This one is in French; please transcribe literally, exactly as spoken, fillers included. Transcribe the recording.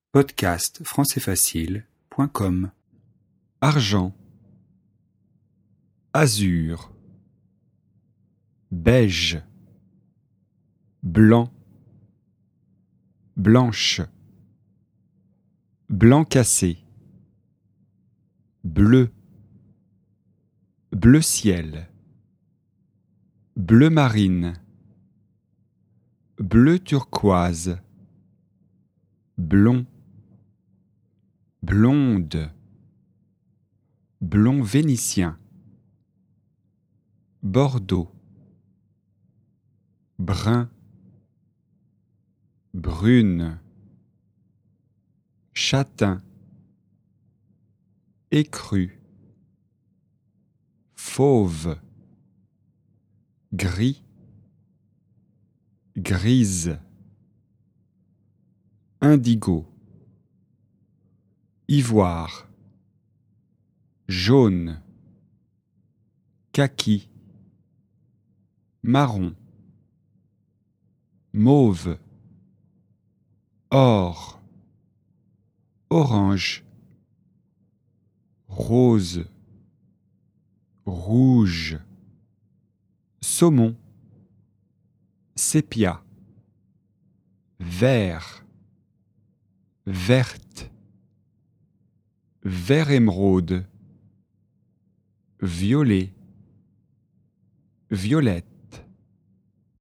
podcast français facile point com. Argent, azur, beige, blanc, blanche, blanc cassé, bleu, bleu ciel, bleu marine, bleu turquoise, blond, blonde, blond vénitien, bordeaux, brun, brune, châtain, écru, fauve, gris, grise, indigo, ivoire, jaune, kaki, marron, mauve, or, orange, rose, rouge, saumon, sépia, vert, verte, vert émeraude, violet, violette.